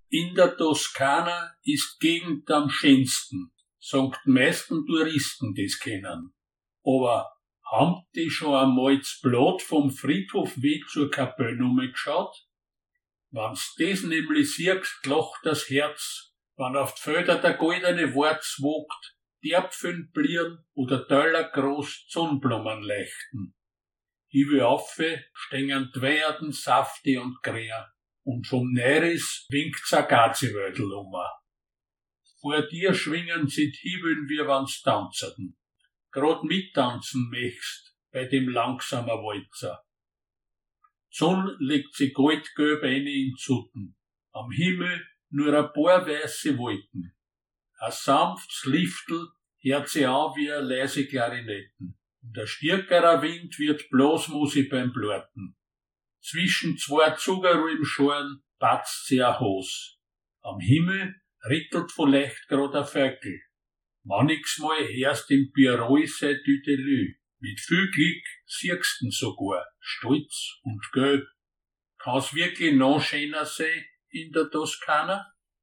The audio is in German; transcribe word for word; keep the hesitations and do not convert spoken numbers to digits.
In der Toskana ist Gegend am schönsten, sagen die meisten Touristen das kennen. Aber haben die schon einmal das Blatt vom Friedhof weg zur Kapelle umgeschaut? Wenn's das nämlich siehst, lacht das Herz, wenn auf die Felder der goldene Warz wogt, die Äpfeln blieren oder Teller groß Sonnenblumen leuchten. Hiebe auffe stehen die Weherden saftig und grär, und vom Neris winkt's a Gaziwödel um. Vor dir schwingen sie die Hiebeln, wie wenn's tanzerten. Grad mittanzen möchtst bei dem langsamer Walzer. Die Sonne legt sie goldgelb ein in Zutten. Am Himmel nur ein paar weiße Wolken. Ein sanftes Liftel hört sie an wie a leise Klarinetten. Und ein stärkerer Wind wird Blasmusik beim Blorten. Zwischen zwei Zuckerrübenschorn patzt sie a Hos. Am Himmel rittelt vielleicht grad a Vögel. Manchmal hörst im Büro sein Tüdelü. Mit viel Glück siehst du sogar, stolz und gelb. Kann's wirklich noch schöner sein in der Toskana?